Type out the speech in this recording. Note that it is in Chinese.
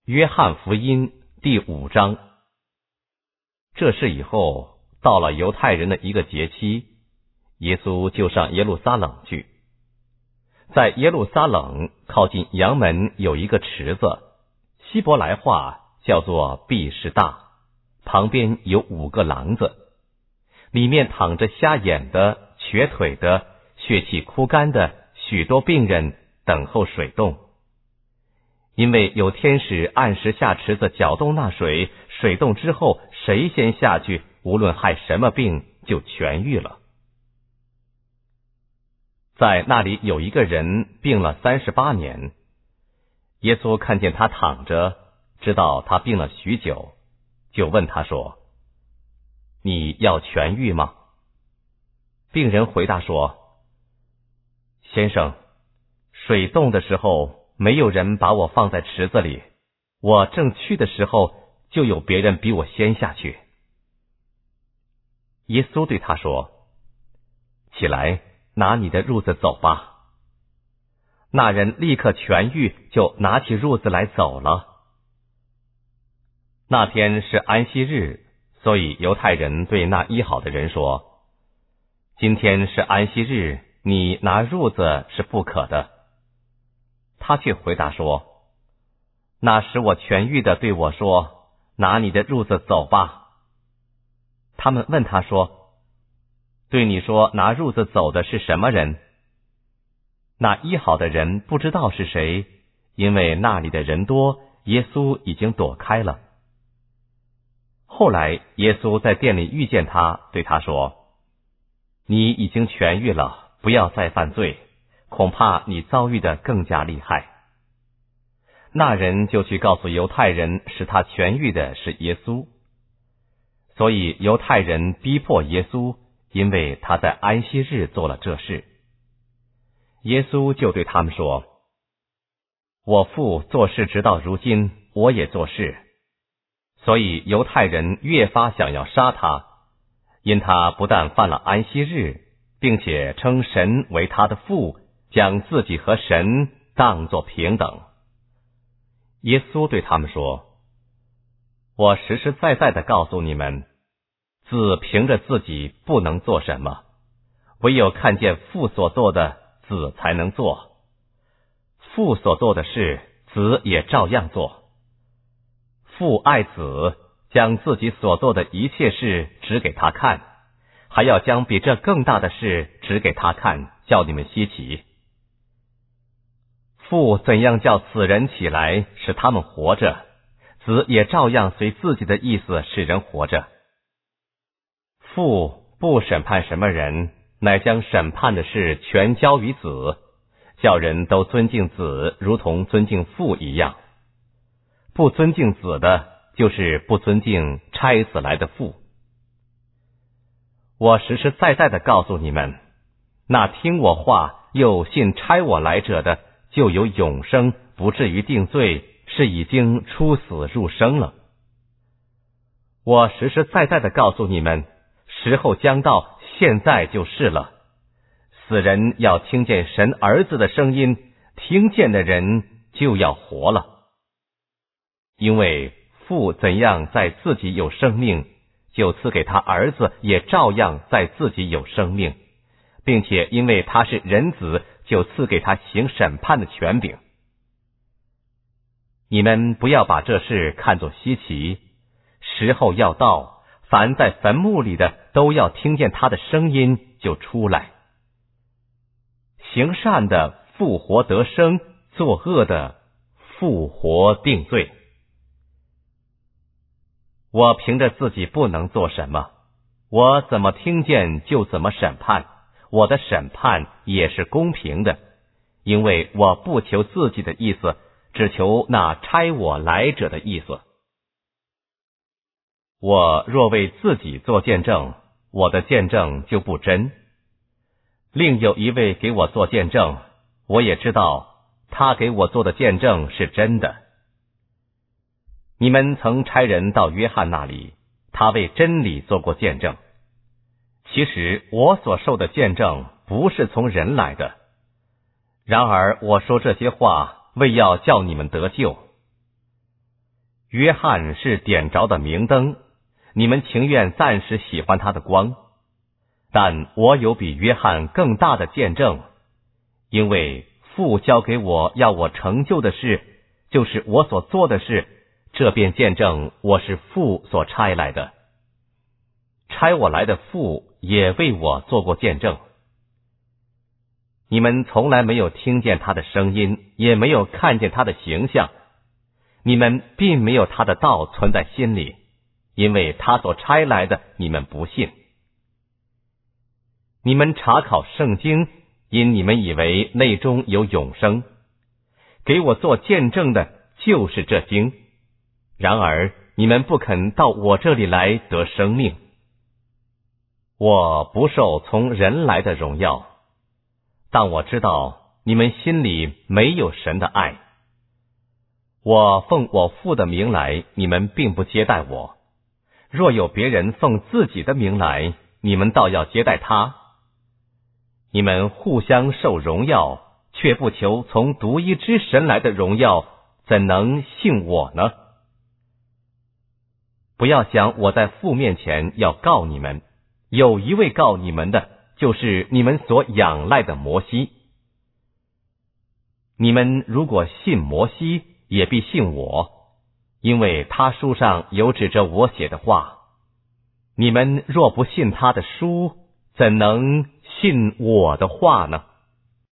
约翰福音第5章。这事以后，到了犹太人的一个节期，耶稣就上耶路撒冷去。在耶路撒冷靠近阳门有一个池子，希伯来话叫做毕士大，旁边有5个廊子，里面躺着瞎眼的、瘸腿的、血气枯干的许多病人，等候水动。因为有天使按时下池子搅动那水，水动之后，谁先下去，无论害什么病，就痊愈了。在那里有一个人病了38年，耶稣看见他躺着，知道他病了许久，就问他说：你要痊愈吗？病人回答说：先生，水动的时候，没有人把我放在池子里，我正去的时候，就有别人比我先下去。耶稣对他说：起来，拿你的褥子走吧。那人立刻痊愈，就拿起褥子来走了。那天是安息日，所以犹太人对那医好的人说：今天是安息日，你拿褥子是不可的。他却回答说：那使我痊愈的对我说，拿你的褥子走吧。他们问他说：对你说拿褥子走的是什么人？那医好的人不知道是谁，因为那里的人多，耶稣已经躲开了。后来耶稣在店里遇见他，对他说：你已经痊愈了，不要再犯罪，恐怕你遭遇的更加厉害。那人就去告诉犹太人，使他痊愈的是耶稣。所以犹太人逼迫耶稣，因为他在安息日做了这事。耶稣就对他们说：我父做事直到如今，我也做事。所以犹太人越发想要杀他，因他不但犯了安息日，并且称神为他的父，将自己和神当作平等。耶稣对他们说：我实实在在地告诉你们，子凭着自己不能做什么，唯有看见父所做的，子才能做。父所做的事，子也照样做。父爱子，将自己所做的一切事指给他看，还要将比这更大的事指给他看，叫你们稀奇。父怎样叫死人起来，使他们活着，子也照样随自己的意思使人活着。父不审判什么人，乃将审判的事全交于子，叫人都尊敬子，如同尊敬父一样。不尊敬子的，就是不尊敬差死来的父。我实实在在地告诉你们，那听我话又信差我来者的，就有永生，不至于定罪，是已经出死入生了。我实实在在地告诉你们，时候将到，现在就是了。死人要听见神儿子的声音，听见的人就要活了。因为父怎样在自己有生命，就赐给他儿子也照样在自己有生命，并且因为他是人子，就赐给他行审判的权柄。你们不要把这事看作稀奇，时候要到，凡在坟墓里的都要听见他的声音，就出来。行善的复活得生，作恶的复活定罪。我凭着自己不能做什么，我怎么听见就怎么审判，我的审判也是公平的，因为我不求自己的意思，只求那差我来者的意思。我若为自己做见证，我的见证就不真。另有一位给我做见证，我也知道他给我做的见证是真的。你们曾差人到约翰那里，他为真理做过见证。其实我所受的见证不是从人来的，然而我说这些话，为要叫你们得救。 约翰是点着的明灯，你们情愿暂时喜欢他的光，但我有比约翰更大的见证，因为父交给我要我成就的事，就是我所做的事，这便见证我是父所差来的。差我来的父也为我做过见证。你们从来没有听见他的声音，也没有看见他的形象，你们并没有他的道存在心里，因为他所差来的你们不信。你们查考圣经，因你们以为内中有永生，给我做见证的就是这经，然而你们不肯到我这里来得生命。我不受从人来的荣耀，但我知道你们心里没有神的爱。我奉我父的名来，你们并不接待我；若有别人奉自己的名来，你们倒要接待他。你们互相受荣耀，却不求从独一之神来的荣耀，怎能信我呢？不要想我在父面前要告你们，有一位告你们的，就是你们所仰赖的摩西。你们如果信摩西，也必信我，因为他书上有指着我写的话。你们若不信他的书，怎能信我的话呢？